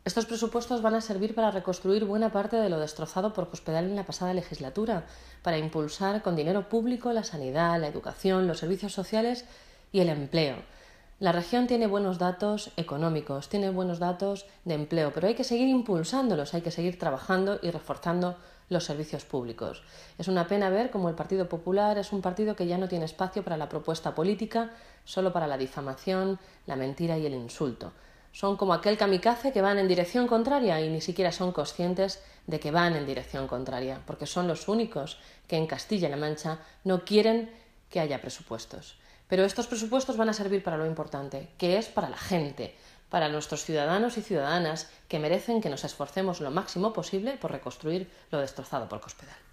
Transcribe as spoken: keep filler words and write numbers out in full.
Estos presupuestos van a servir para reconstruir buena parte de lo destrozado por Cospedal en la pasada legislatura, para impulsar con dinero público la sanidad, la educación, los servicios sociales y el empleo. La región tiene buenos datos económicos, tiene buenos datos de empleo, pero hay que seguir impulsándolos, hay que seguir trabajando y reforzando los servicios públicos. Es una pena ver cómo el Partido Popular es un partido que ya no tiene espacio para la propuesta política, solo para la difamación, la mentira y el insulto. Son como aquel kamikaze que van en dirección contraria y ni siquiera son conscientes de que van en dirección contraria, porque son los únicos que en Castilla-La Mancha no quieren que haya presupuestos. Pero estos presupuestos van a servir para lo importante, que es para la gente, para nuestros ciudadanos y ciudadanas que merecen que nos esforcemos lo máximo posible por reconstruir lo destrozado por Cospedal.